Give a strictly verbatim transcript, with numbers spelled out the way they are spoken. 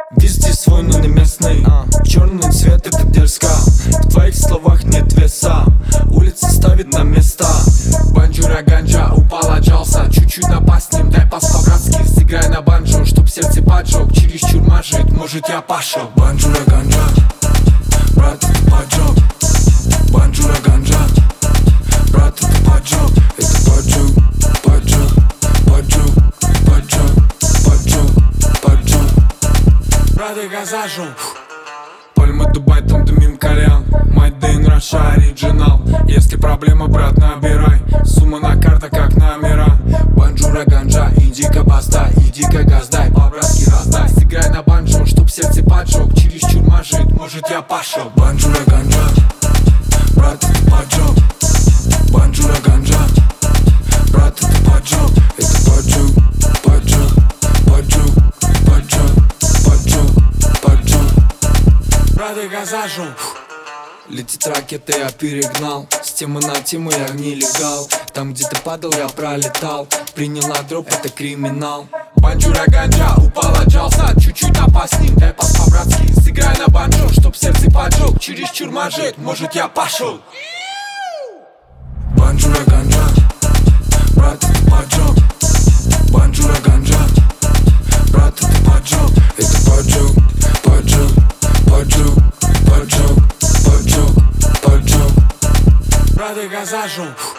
Везде свой, но не местный. Черный цвет, это дерзко. В твоих словах нет веса. Улица ставит на места. Банджура ганджа, упал, отжался. Чуть-чуть напасть с ним, дай пас по-братски. Сыграй на банджо, чтоб сердце поджег. Чересчур мажет, может я пошел. Банджура ганджа, брат, это поджог. Банджура ганджа, брат, это поджог. Это поджог, поджог, поджог, поджог, поджог, поджог. Брат, я зажег. Пальма, Дубай, там дымим кальян. Мать Дэйн, Раша, оригинал. Если проблема, брат, набирай. Сумма на картах, как номера. Банджура ганджа, индика баста. Иди-ка газдай, по-братски раздай. Сыграй на банджо, чтоб сердце поджег. Чересчур мажет, может я пошел. Банджура ганджа, брат, это поджог. Банджура ганджа, брат, это поджог. Это поджог, поджог, поджог, поджог, поджог, поджог. Брат, я зажег. Летит ракета, я перегнал. С темы на тему я нелегал. Там, где ты падал, я пролетал. Принял на дроп, это криминал. Банджура ганджа, упал, отжался. Чуть-чуть напасть с ним, дай пас по-братски. Сыграй на банджо, чтоб сердце поджег. Чересчур мажет, может я пошел. Банджура ганджа, брат, это поджог. Банджура ганджа, брат, это поджог. Это поджог, поджог, поджог, поджог, поджог, поджог. Брат, я зажег.